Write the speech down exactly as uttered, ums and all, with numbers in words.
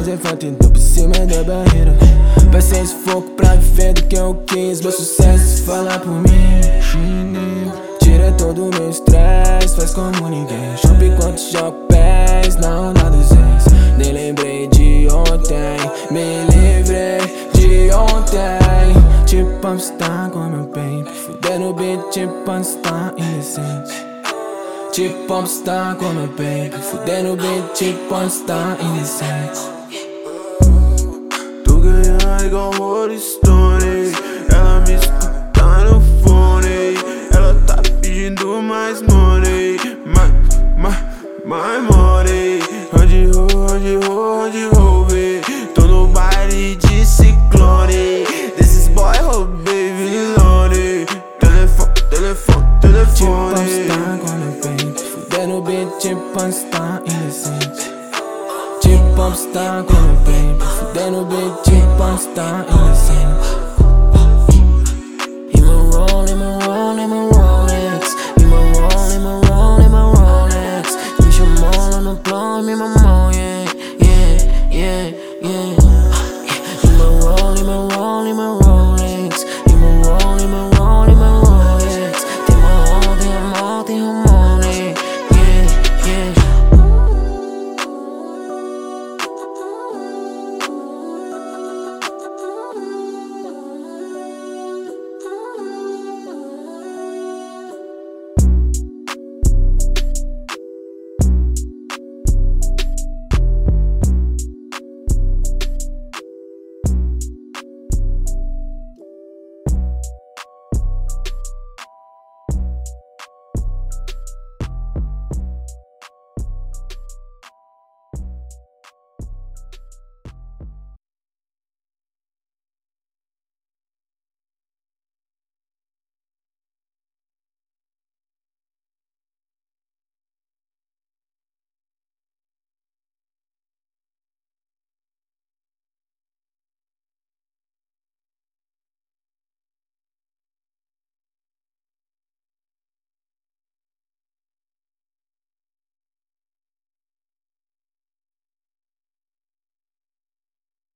fazer foto então por cima da barreira. Passei esse foco pra viver do que eu quis. Meu sucesso se falar por mim. Tira todo o meu estresse, faz como ninguém. Chope enquanto jogo pés na onda dos ex. Nem lembrei de ontem, me livrei de ontem. Tipo Pumpstar com meu baby, fudendo o beat tipo Pumpstar indecente. Tipo Pumpstar com meu baby, fudendo o beat tipo Pumpstar indecente. Tô ganhando igual Rolling Stone, ela me escuta no fone. Ela tá pedindo mais money, mais, mais, mais money. Onde roll, onde roll, onde roll, baby. Tô no baile de ciclone. Desses boy roubei vilone. Telefone, telefone, telefone. Tipo Pumpstar com meu baby, fudendo o beat tipo Pumpstar indecente. Tipo Pumpstar com meu baby, fudendo o beat tipo Pumpstar indecente.